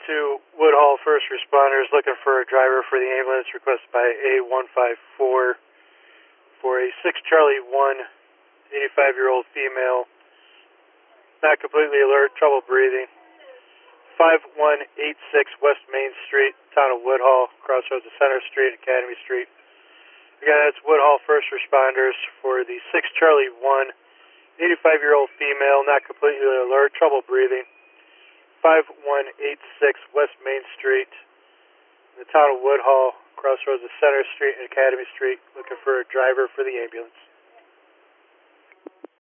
to Woodhall First Responders looking for a driver for the ambulance requested by A154 for a 6 Charlie 1, 85-year-old female, not completely alert, trouble breathing. 5186 West Main Street, town of Woodhall, crossroads of Center Street, Academy Street. Again, that's Woodhall First Responders for the 6 Charlie 1, 85-year-old female, not completely alert, trouble breathing. 5186 West Main Street, in the town of Woodhall, crossroads of Center Street and Academy Street, looking for a driver for the ambulance.